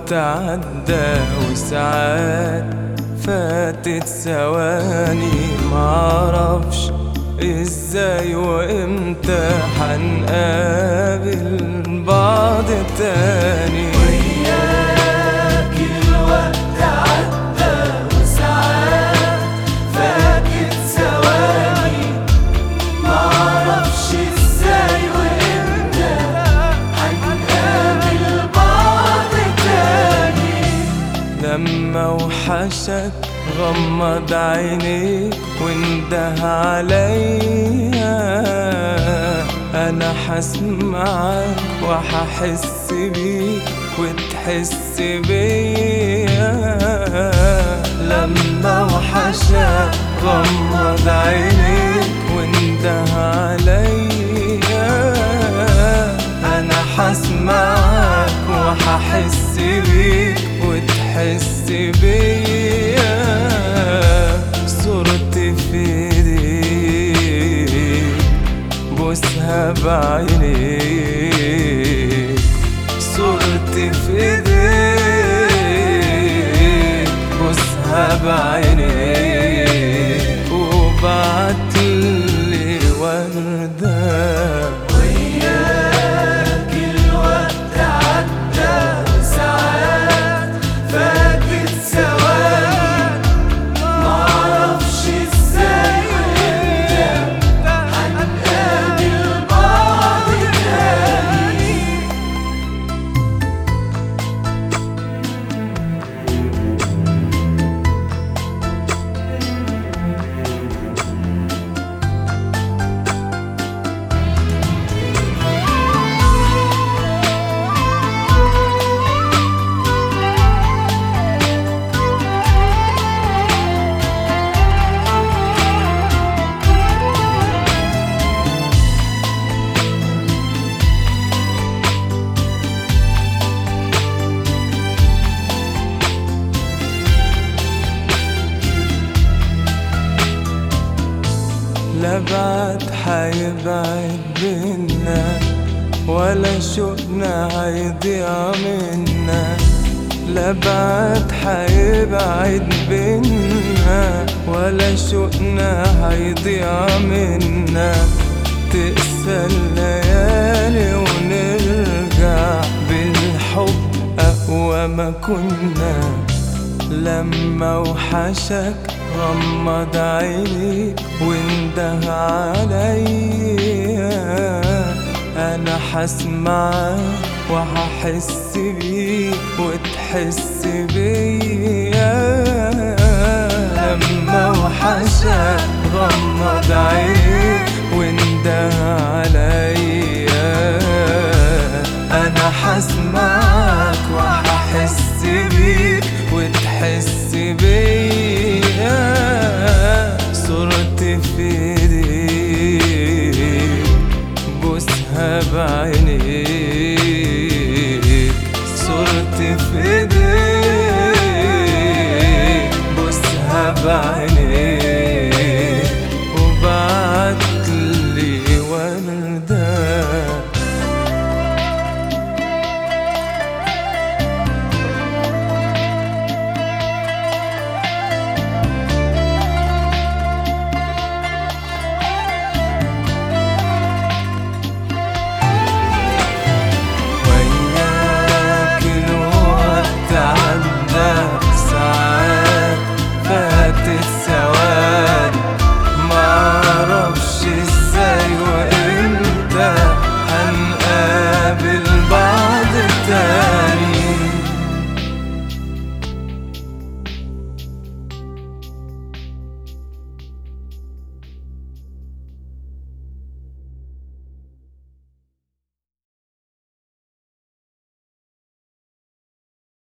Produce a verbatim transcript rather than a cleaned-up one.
الوقت عدى وساعات فاتت ثواني، معرفش ازاي وامتى حنقابل بعض تاني. وياك الوقت عدى وساعات فاتت ثواني، معرفش ازاي وامتى حنقابل بعض تاني. لما وحشك غمض عينيك وانده عليا، انا حسمعك وححس بيك وتحس بيا. لما وحشك غمض عينيك وانده عليا، انا حسمعك وححس بيك وتحس بيا. صورتي في ايديك بوسها بعينيك، صورتي في ايديك بوسها بعينيك، وبعتلي وردة. وياك الوقت عدى وساعات فاتت ثواني، معرفش ازاي وامتى حنقابل بعض تاني. لا بعد حيبعد بينا ولا شوقنا هيضيع منا، لا بعد حيبعد بينا ولا شوقنا هيضيع منا. تقسى الليالي ونرجع بالحب أقوى ما كنا. لما وحشك غمض عينيك وانده عليا، انا حسمعك وححس بيك وتحس بيا. لما وحشك غمض